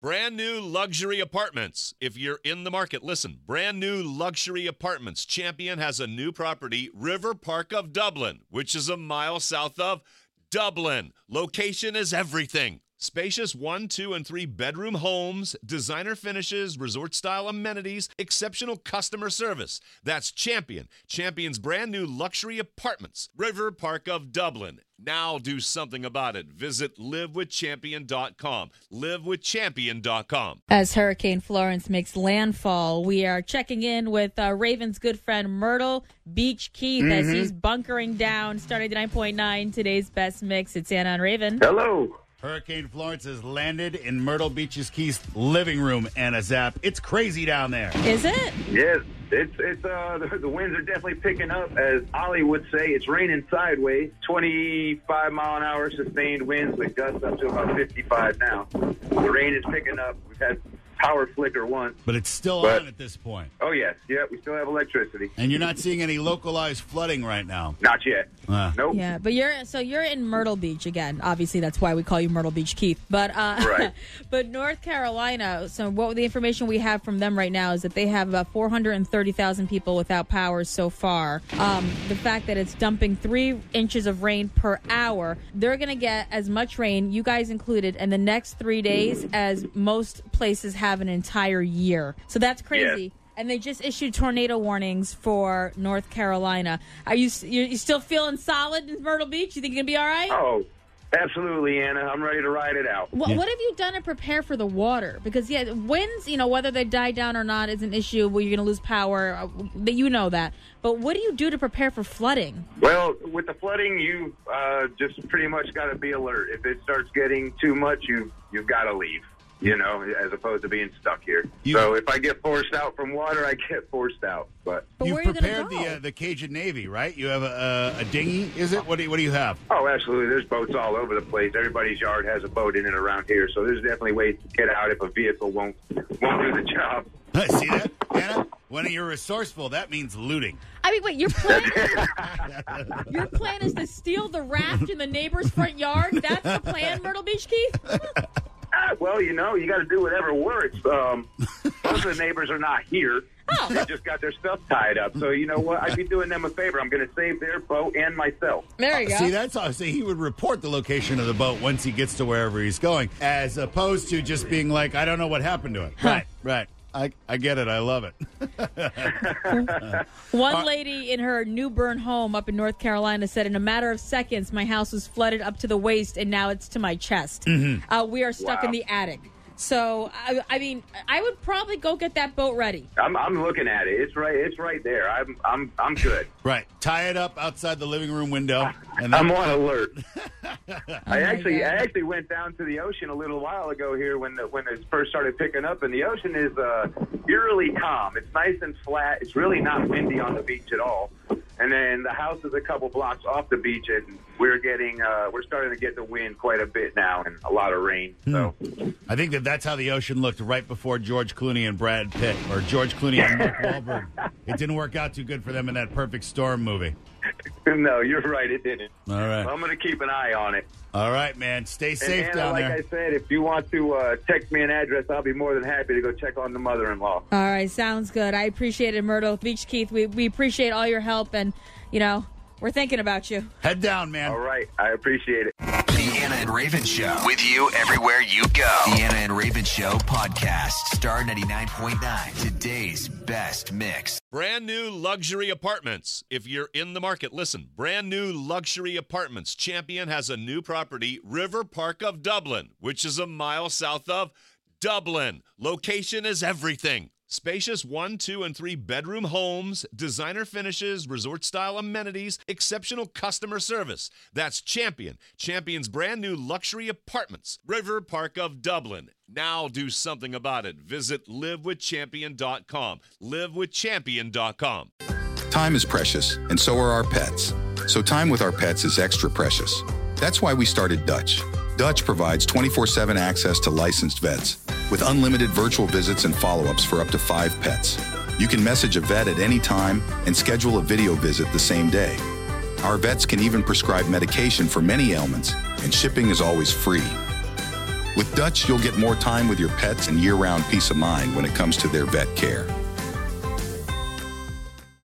Brand new luxury apartments. If you're in the market, listen. Brand new luxury apartments. Champion has a new property, River Park of Dublin, which is a mile south of Dublin. Location is everything. Spacious 1, 2, and 3 bedroom homes, designer finishes, resort-style amenities, exceptional customer service. That's Champion. Champion's brand new luxury apartments, River Park of Dublin. Now do something about it. Visit livewithchampion.com. Livewithchampion.com. As Hurricane Florence makes landfall, we are checking in with Raven's good friend Myrtle Beach Keith as he's bunkering down, starting at 9.9, today's best mix. It's Anna and Raven. Hello. Hurricane Florence has landed in Myrtle Beach's Keith's living room, Anna Zapp. It's crazy down there. Is it? Yes, it's the winds are definitely picking up. As Ollie would say, it's raining sideways. 25-mile-an-hour sustained winds with gusts up to about 55 now. The rain is picking up. We've had power flicker once. But it's still on at this point. Oh, yes. Yeah, we still have electricity. And you're not seeing any localized flooding right now. Not yet. Nope. Yeah, but you're in Myrtle Beach again. Obviously, that's why we call you Myrtle Beach Keith. But right. But North Carolina. So what the information we have from them right now is that they have about 430,000 people without power so far. The fact that it's dumping 3 inches of rain per hour, they're going to get as much rain, you guys included, in the next 3 days as most places have an entire year. So that's crazy. Yeah. And they just issued tornado warnings for North Carolina. Are you still feeling solid in Myrtle Beach? You think you're going to be all right? Oh, absolutely, Anna. I'm ready to ride it out. What have you done to prepare for the water? Because, winds, whether they die down or not is an issue where you're going to lose power. You know that. But what do you do to prepare for flooding? Well, with the flooding, you just pretty much got to be alert. If it starts getting too much, you've got to leave. As opposed to being stuck here. So if I get forced out from water, I get forced out. But you've where are you prepared gonna go? the Cajun Navy, right? You have a dinghy, is it? What do you have? Oh, absolutely. There's boats all over the place. Everybody's yard has a boat in it around here, so there's definitely ways to get out if a vehicle won't do the job. See that, Anna? When you're resourceful, that means looting. I mean, wait, your plan is to steal the raft in the neighbor's front yard? That's the plan, Myrtle Beach Keith? Well, you got to do whatever works. Most of the neighbors are not here. Oh. They just got their stuff tied up. So you know what? I'd be doing them a favor. I'm going to save their boat and myself. There you go. See, that's how he would report the location of the boat once he gets to wherever he's going, as opposed to just being like, I don't know what happened to it. Right. I get it. I love it. One lady in her New Bern home up in North Carolina said, in a matter of seconds, my house was flooded up to the waist, and now it's to my chest. We are stuck in the attic. So, I mean, I would probably go get that boat ready. I'm looking at it. It's right there. I'm good. Right. Tie it up outside the living room window. I'm on alert. I actually went down to the ocean a little while ago here when it first started picking up, and the ocean is eerily calm. It's nice and flat. It's really not windy on the beach at all. And then the house is a couple blocks off the beach, and we're starting to get the wind quite a bit now and a lot of rain. So I think that's how the ocean looked right before George Clooney and Brad Pitt, or George Clooney and Mark Wahlberg. It didn't work out too good for them in that Perfect Storm movie. No, you're right. It didn't. All right. So I'm going to keep an eye on it. All right, man. Stay safe Anna, down there. Like I said, if you want to text me an address, I'll be more than happy to go check on the mother-in-law. All right, sounds good. I appreciate it, Myrtle Beach Keith. We appreciate all your help, and, we're thinking about you. Head down, man. All right. I appreciate it. The Anna and Raven Show. With you everywhere you go. The Anna and Raven Show podcast. Star 99.9. Today's best mix. Brand new luxury apartments. If you're in the market, listen. Brand new luxury apartments. Champion has a new property, River Park of Dublin, which is a mile south of Dublin. Location is everything. Spacious 1, 2, and 3 bedroom homes, designer finishes, resort-style amenities, exceptional customer service. That's Champion. Champion's brand new luxury apartments, River Park of Dublin. Now do something about it. Visit livewithchampion.com. Livewithchampion.com. Time is precious, and so are our pets. So time with our pets is extra precious. That's why we started Dutch. Dutch provides 24/7 access to licensed vets with unlimited virtual visits and follow-ups for up to 5 pets. You can message a vet at any time and schedule a video visit the same day. Our vets can even prescribe medication for many ailments, and shipping is always free. With Dutch, you'll get more time with your pets and year-round peace of mind when it comes to their vet care.